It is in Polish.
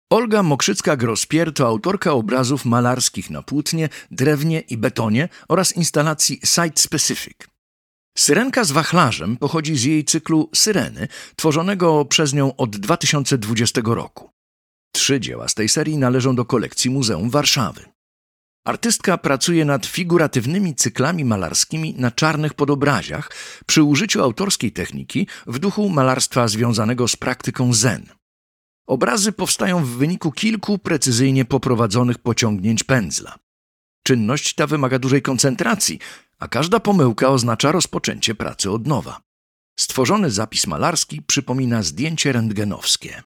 Olga Mokrzycka-Grospier to autorka obrazów malarskich na płótnie, drewnie i betonie oraz instalacji Site Specific. Syrenka z wachlarzem pochodzi z jej cyklu Syreny, tworzonego przez nią od 2020 roku. 3 dzieła z tej serii należą do kolekcji Muzeum Warszawy. Artystka pracuje nad figuratywnymi cyklami malarskimi na czarnych podobraziach przy użyciu autorskiej techniki w duchu malarstwa związanego z praktyką zen. Obrazy powstają w wyniku kilku precyzyjnie poprowadzonych pociągnięć pędzla. Czynność ta wymaga dużej koncentracji, a każda pomyłka oznacza rozpoczęcie pracy od nowa. Stworzony zapis malarski przypomina zdjęcie rentgenowskie.